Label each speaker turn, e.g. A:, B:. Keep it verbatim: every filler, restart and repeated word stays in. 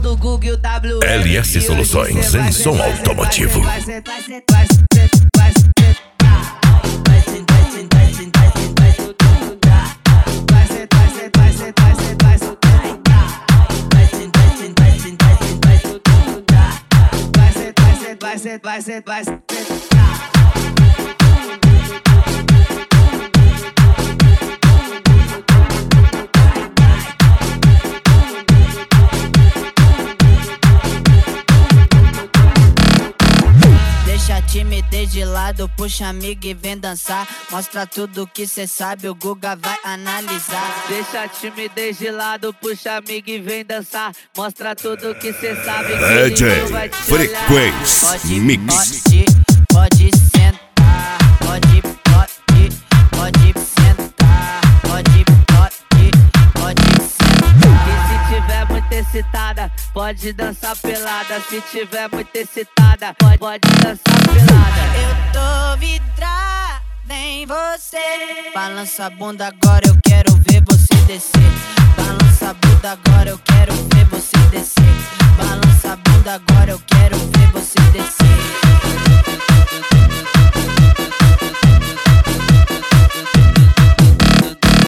A: do Google e o W.
B: L S Soluções em som automotivo.
A: Vai ser, vai ser, vai ser. Deixa a timidez de lado, puxa amigo e vem dançar. Mostra tudo que cê sabe, o Guga vai analisar.
C: Deixa a timidez de lado, puxa amigo e vem dançar. Mostra tudo que cê sabe,
B: D J
C: vai te
B: Frequência
A: pode,
B: Mix.
A: Pode, pode sentar, pode, pode, pode sentar, pode, pode, pode sentar.
C: E se tiver muito excitada, pode dançar pelada. Se tiver muito excitada, pode, pode dançar pelada.
A: Eu tô vidrada em você. Balança a bunda agora, eu quero ver você descer.